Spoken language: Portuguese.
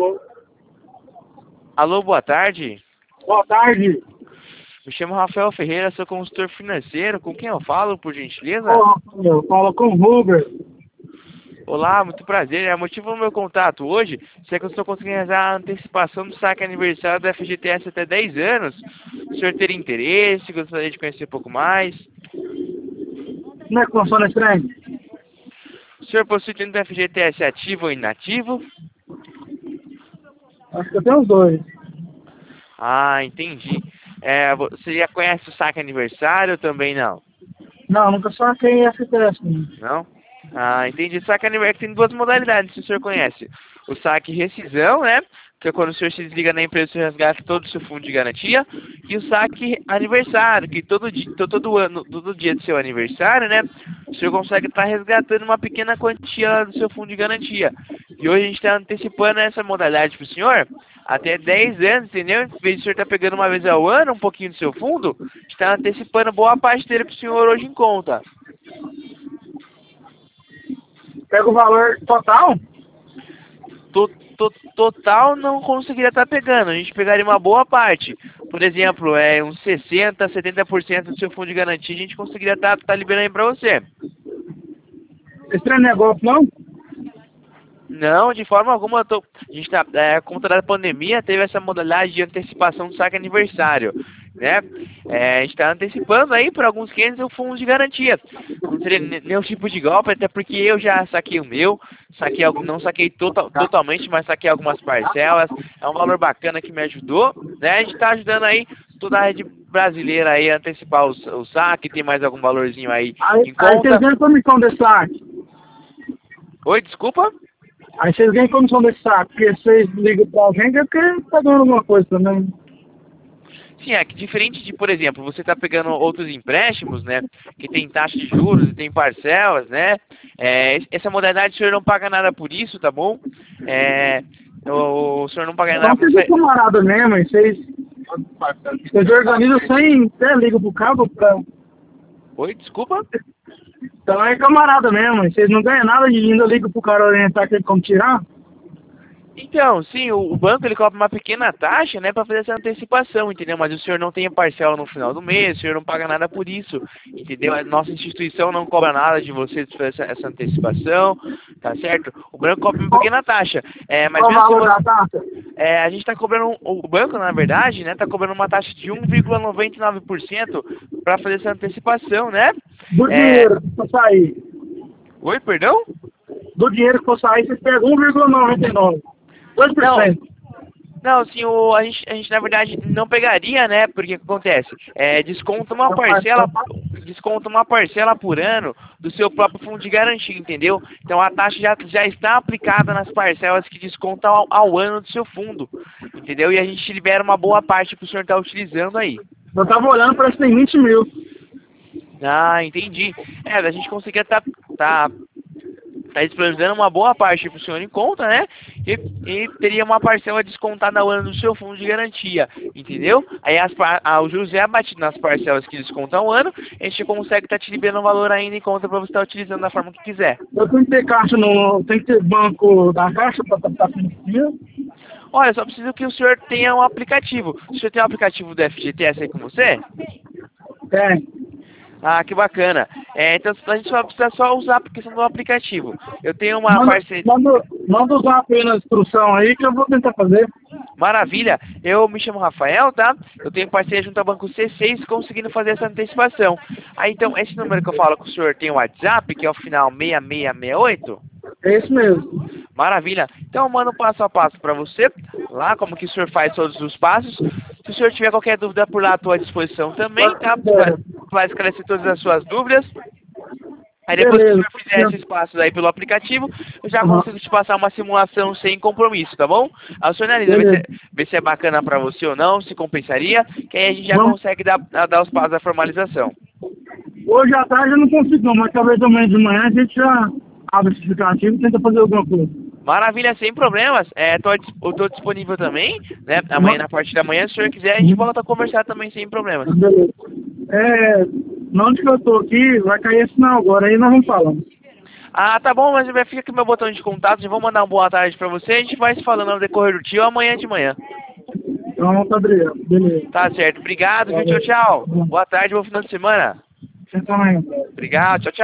Alô, boa tarde. Boa tarde. Me chamo Rafael Ferreira, sou consultor financeiro. Com quem eu falo, por gentileza? Olá, eu falo com o Ruber. Olá, muito prazer. O motivo do meu contato hoje é que eu estou conseguindo realizar a antecipação do saque aniversário da FGTS até 10 anos. O senhor teria interesse? Gostaria de conhecer um pouco mais? Como é que funciona esse trem? O senhor possui tendo FGTS ativo ou inativo? Acho que eu tenho os dois. Ah, entendi. Você já conhece o saque aniversário ou também não? Não, nunca saquei FTS. Não? Ah, entendi. O saque aniversário tem duas modalidades, se o senhor conhece. O saque rescisão, né? Que é quando o senhor se desliga da empresa, o senhor resgata todo o seu fundo de garantia. E o saque aniversário, que todo ano, todo dia do seu aniversário, né? O senhor consegue estar resgatando uma pequena quantia do seu fundo de garantia. E hoje a gente está antecipando essa modalidade para o senhor até 10 anos, entendeu? Em vez de o senhor estar pegando uma vez ao ano um pouquinho do seu fundo, está antecipando boa parte dele para o senhor hoje em conta. Pega o valor total? Total não conseguiria estar pegando, a gente pegaria uma boa parte. Por exemplo, uns 60%, 70% do seu fundo de garantia a gente conseguiria estar liberando aí para você. Esse trem não é golpe, não? Não, de forma alguma, a gente tá, por conta da pandemia, teve essa modalidade de antecipação do saque aniversário, né? A gente está antecipando aí para alguns clientes o fundo de garantia. Não seria nenhum tipo de golpe, até porque eu já saquei o meu, não saquei totalmente, mas saquei algumas parcelas. É um valor bacana que me ajudou, né? A gente está ajudando aí toda a rede brasileira aí a antecipar o saque, tem mais algum valorzinho aí em Aí conta. vocês ganham comissão desse saque. Oi, desculpa? Aí vocês ganham comissão desse saque, porque vocês ligam pra alguém que é porque tá ganhando alguma coisa também. Sim, é que diferente de, por exemplo, você está pegando outros empréstimos, né, que tem taxa de juros e tem parcelas, né, essa modalidade o senhor não paga nada por isso, tá bom? O senhor não paga nada Não por fica isso. camarada mesmo, e vocês organizam sem até liga pro cabo pra... Oi, desculpa? Então é camarada mesmo, e vocês não ganham nada de ainda liga pro cara orientar que ele como tirar. Então, sim, o banco ele cobra uma pequena taxa, né, para fazer essa antecipação, entendeu? Mas o senhor não tem a parcela no final do mês, o senhor não paga nada por isso, entendeu? A nossa instituição não cobra nada de você de fazer essa antecipação, tá certo? O banco cobra uma pequena taxa, mas Qual o mesmo se valor da você, taxa? a gente está cobrando, o banco, na verdade, né, está cobrando uma taxa de 1,99% para fazer essa antecipação, né? Do dinheiro que for sair. Oi, perdão? Do dinheiro que for sair, vocês pegam 1,99. 2%. Não, sim, a gente na verdade não pegaria, né? Porque o que acontece? Desconta uma parcela por ano do seu próprio fundo de garantia, entendeu? Então a taxa já está aplicada nas parcelas que descontam ao ano do seu fundo, entendeu? E a gente libera uma boa parte para o senhor estar utilizando aí. Eu tava olhando, parece que tem 20 mil. Ah, entendi. A gente conseguia tá disponibilizando uma boa parte para o senhor em conta, né? E teria uma parcela descontada ao ano do seu fundo de garantia, entendeu? Aí o juros é abatido nas parcelas que descontam ao ano, a gente consegue estar te liberando um valor ainda em conta para você estar utilizando da forma que quiser. Eu tenho que ter caixa tem que ter banco da caixa para estar financeiro. Olha, só preciso que o senhor tenha um aplicativo. O senhor tem um aplicativo do FGTS aí com você? Tem. Ah, que bacana. Então a gente só precisa usar a questão do aplicativo. Eu tenho uma parceria. Manda usar apenas a instrução aí que eu vou tentar fazer. Maravilha. Eu me chamo Rafael, tá? Eu tenho parceria junto ao Banco C6 conseguindo fazer essa antecipação. Aí então, esse número que eu falo com o senhor tem o WhatsApp, que é o final 6668? É isso mesmo. Maravilha. Então eu mando passo a passo para você, lá como que o senhor faz todos os passos. Se o senhor tiver qualquer dúvida por lá, estou à disposição também, tá? Vai esclarecer todas as suas dúvidas. Aí depois que o senhor fizer esses passos aí pelo aplicativo, eu já consigo te passar uma simulação sem compromisso, tá bom? Aí o senhor analisa, ver se é bacana para você ou não, se compensaria, que aí a gente já consegue dar os passos da formalização. Hoje à tarde eu não consigo não, mas talvez amanhã de manhã a gente já abre esse aplicativo e tenta fazer alguma coisa. Maravilha, sem problemas. Eu tô disponível também, né? Amanhã, na parte da manhã, se o senhor quiser, a gente volta a conversar também sem problemas. Beleza. Onde que eu tô aqui, vai cair esse sinal agora, aí nós vamos falando. Ah, tá bom, mas fica aqui meu botão de contato, já vou mandar uma boa tarde pra você, a gente vai se falando no decorrer do dia ou amanhã de manhã. Pronto, Adriano. Beleza. Tá certo, obrigado, viu? Tchau, tchau. Boa tarde, bom final de semana. Você também. Obrigado, tchau, tchau.